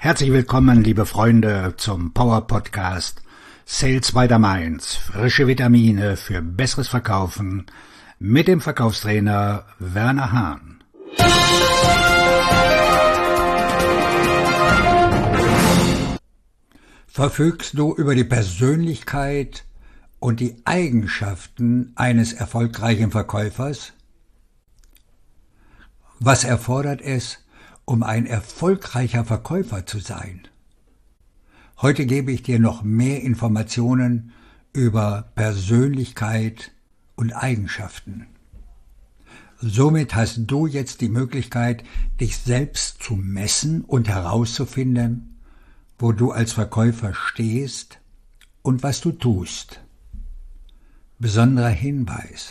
Herzlich willkommen, liebe Freunde, zum Power Podcast Sales by the Mainz. Frische Vitamine für besseres Verkaufen mit dem Verkaufstrainer Werner Hahn. Verfügst du über die Persönlichkeit und die Eigenschaften eines erfolgreichen Verkäufers? Was erfordert es, um ein erfolgreicher Verkäufer zu sein? Heute gebe ich dir noch mehr Informationen über Persönlichkeit und Eigenschaften. Somit hast du jetzt die Möglichkeit, dich selbst zu messen und herauszufinden, wo du als Verkäufer stehst und was du tust. Besonderer Hinweis: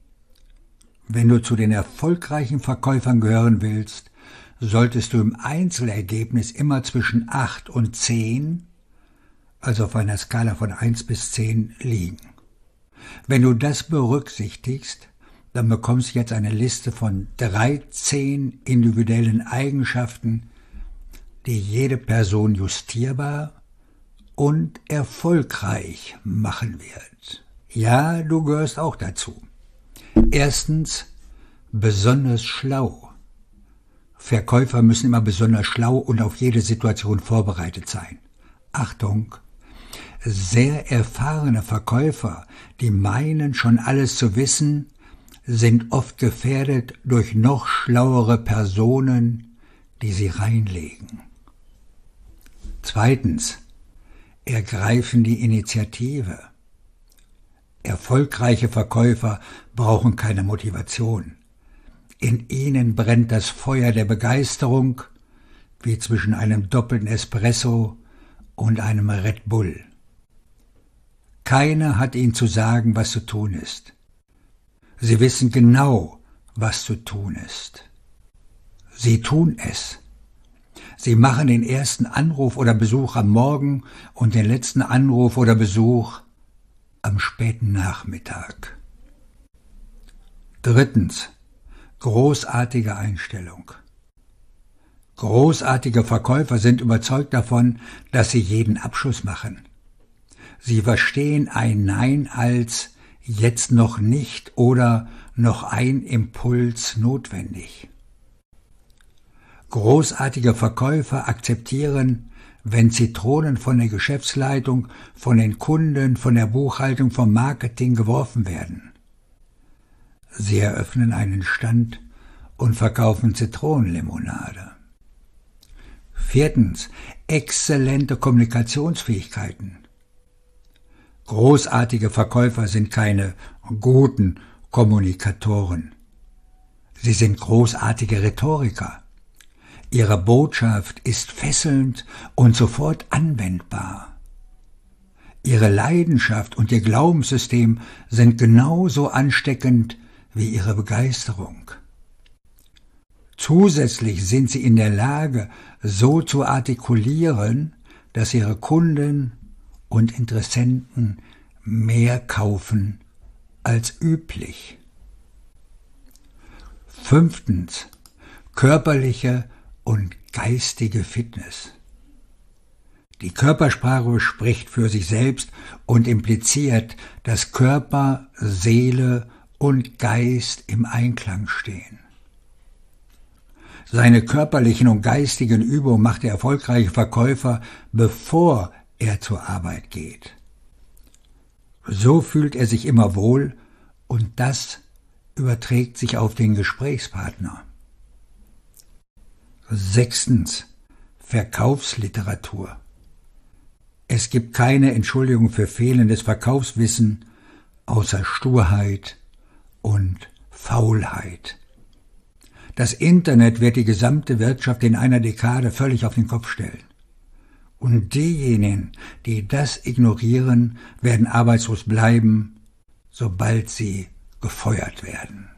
Wenn du zu den erfolgreichen Verkäufern gehören willst, solltest du im Einzelergebnis immer zwischen 8 und 10, also auf einer Skala von 1 bis 10, liegen. Wenn du das berücksichtigst, dann bekommst du jetzt eine Liste von 13 individuellen Eigenschaften, die jede Person justierbar und erfolgreich machen wird. Ja, du gehörst auch dazu. Erstens, besonders schlau. Verkäufer müssen immer besonders schlau und auf jede Situation vorbereitet sein. Achtung! Sehr erfahrene Verkäufer, die meinen, schon alles zu wissen, sind oft gefährdet durch noch schlauere Personen, die sie reinlegen. Zweitens, ergreifen die Initiative. Erfolgreiche Verkäufer brauchen keine Motivation. In ihnen brennt das Feuer der Begeisterung, wie zwischen einem doppelten Espresso und einem Red Bull. Keiner hat ihnen zu sagen, was zu tun ist. Sie wissen genau, was zu tun ist. Sie tun es. Sie machen den ersten Anruf oder Besuch am Morgen und den letzten Anruf oder Besuch am späten Nachmittag. Drittens, großartige Einstellung. Großartige Verkäufer sind überzeugt davon, dass sie jeden Abschluss machen. Sie verstehen ein Nein als jetzt noch nicht oder noch ein Impuls notwendig. Großartige Verkäufer akzeptieren, wenn Zitronen von der Geschäftsleitung, von den Kunden, von der Buchhaltung, vom Marketing geworfen werden. Sie eröffnen einen Stand und verkaufen Zitronenlimonade. Viertens, exzellente Kommunikationsfähigkeiten. Großartige Verkäufer sind keine guten Kommunikatoren. Sie sind großartige Rhetoriker. Ihre Botschaft ist fesselnd und sofort anwendbar. Ihre Leidenschaft und ihr Glaubenssystem sind genauso ansteckend wie ihre Begeisterung. Zusätzlich sind sie in der Lage, so zu artikulieren, dass ihre Kunden und Interessenten mehr kaufen als üblich. Fünftens, körperliche und geistige Fitness. Die Körpersprache spricht für sich selbst und impliziert, dass Körper, Seele und Geist im Einklang stehen. Seine körperlichen und geistigen Übungen macht der erfolgreiche Verkäufer, bevor er zur Arbeit geht. So fühlt er sich immer wohl und das überträgt sich auf den Gesprächspartner. Sechstens, Verkaufsliteratur. Es gibt keine Entschuldigung für fehlendes Verkaufswissen außer Sturheit und Faulheit. Das Internet wird die gesamte Wirtschaft in einer Dekade völlig auf den Kopf stellen. Und diejenigen, die das ignorieren, werden arbeitslos bleiben, sobald sie gefeuert werden.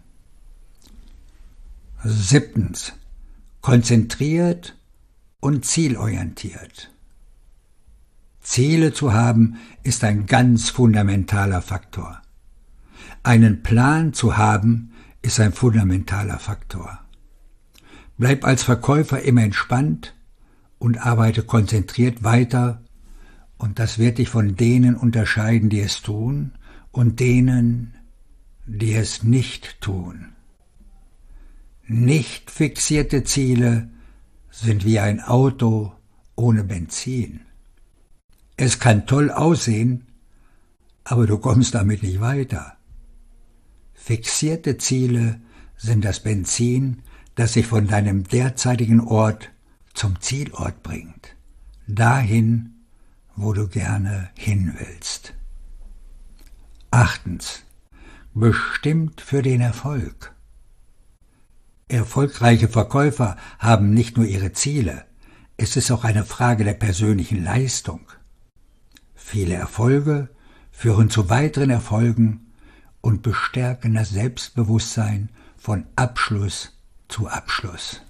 Siebtens, konzentriert und zielorientiert. Ziele zu haben, ist ein ganz fundamentaler Faktor. Einen Plan zu haben, ist ein fundamentaler Faktor. Bleib als Verkäufer immer entspannt und arbeite konzentriert weiter, und das wird dich von denen unterscheiden, die es tun, und denen, die es nicht tun. Nicht fixierte Ziele sind wie ein Auto ohne Benzin. Es kann toll aussehen, aber du kommst damit nicht weiter. Fixierte Ziele sind das Benzin, das dich von deinem derzeitigen Ort zum Zielort bringt, dahin, wo du gerne hin willst. 8. Bestimmt für den Erfolg. Erfolgreiche Verkäufer haben nicht nur ihre Ziele, es ist auch eine Frage der persönlichen Leistung. Viele Erfolge führen zu weiteren Erfolgen und bestärken das Selbstbewusstsein von Abschluss zu Abschluss.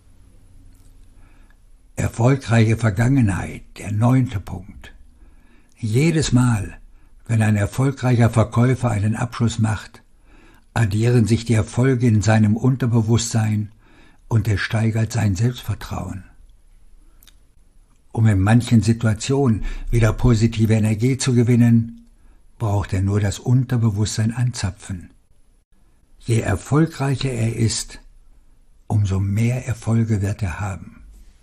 Erfolgreiche Vergangenheit, der 9. Punkt. Jedes Mal, wenn ein erfolgreicher Verkäufer einen Abschluss macht, addieren sich die Erfolge in seinem Unterbewusstsein und er steigert sein Selbstvertrauen. Um in manchen Situationen wieder positive Energie zu gewinnen, braucht er nur das Unterbewusstsein anzapfen. Je erfolgreicher er ist, umso mehr Erfolge wird er haben.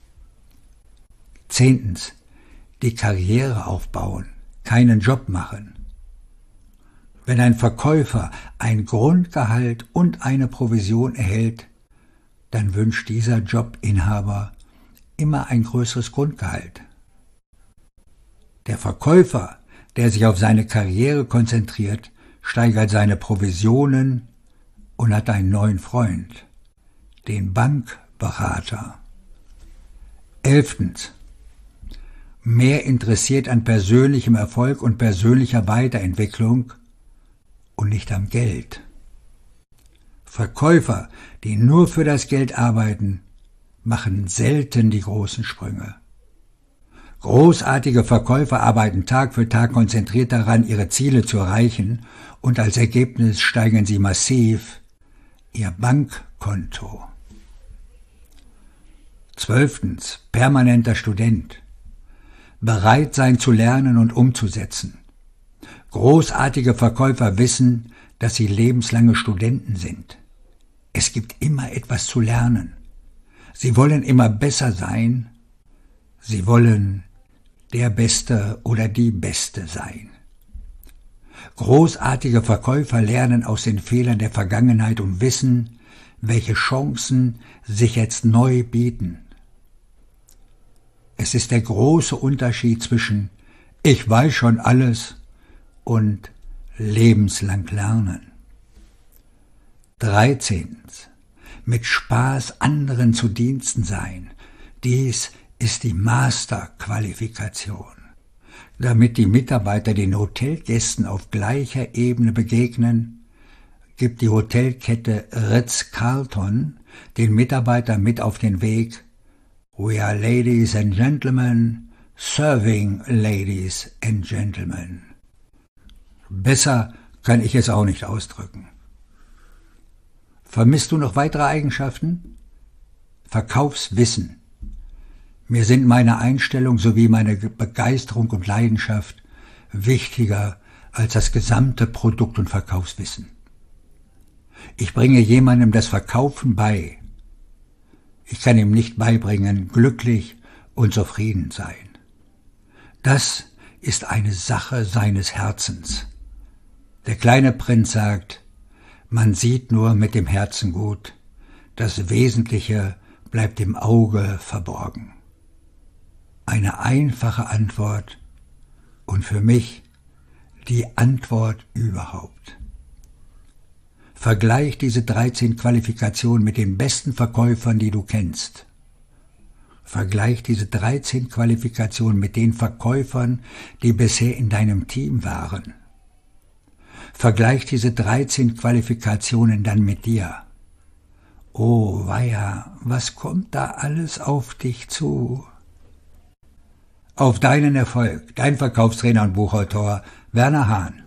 10. Die Karriere aufbauen, keinen Job machen. Wenn ein Verkäufer ein Grundgehalt und eine Provision erhält, dann wünscht dieser Jobinhaber immer ein größeres Grundgehalt. Der Verkäufer, der sich auf seine Karriere konzentriert, steigert seine Provisionen und hat einen neuen Freund, den Bankberater. 11. Mehr interessiert an persönlichem Erfolg und persönlicher Weiterentwicklung und nicht am Geld. Verkäufer, die nur für das Geld arbeiten, machen selten die großen Sprünge. Großartige Verkäufer arbeiten Tag für Tag konzentriert daran, ihre Ziele zu erreichen, und als Ergebnis steigern sie massiv ihr Bankkonto. 12. Permanenter Student. Bereit sein zu lernen und umzusetzen. Großartige Verkäufer wissen, dass sie lebenslange Studenten sind. Es gibt immer etwas zu lernen. Sie wollen immer besser sein. Sie wollen der Beste oder die Beste sein. Großartige Verkäufer lernen aus den Fehlern der Vergangenheit und wissen, welche Chancen sich jetzt neu bieten. Es ist der große Unterschied zwischen „Ich weiß schon alles“ und lebenslang lernen. 13. Mit Spaß anderen zu Diensten sein. Dies ist die Masterqualifikation. Damit die Mitarbeiter den Hotelgästen auf gleicher Ebene begegnen, gibt die Hotelkette Ritz-Carlton den Mitarbeitern mit auf den Weg: We are ladies and gentlemen, serving ladies and gentlemen. Besser kann ich es auch nicht ausdrücken. Vermisst du noch weitere Eigenschaften? Verkaufswissen. Mir sind meine Einstellung sowie meine Begeisterung und Leidenschaft wichtiger als das gesamte Produkt- und Verkaufswissen. Ich bringe jemandem das Verkaufen bei. Ich kann ihm nicht beibringen, glücklich und zufrieden sein. Das ist eine Sache seines Herzens. Der kleine Prinz sagt, man sieht nur mit dem Herzen gut, das Wesentliche bleibt im Auge verborgen. Eine einfache Antwort und für mich die Antwort überhaupt. Vergleich diese 13 Qualifikationen mit den besten Verkäufern, die du kennst. Vergleich diese 13 Qualifikationen mit den Verkäufern, die bisher in deinem Team waren. Vergleich diese 13 Qualifikationen dann mit dir. Oh weia, was kommt da alles auf dich zu? Auf deinen Erfolg, dein Verkaufstrainer und Buchautor Werner Hahn.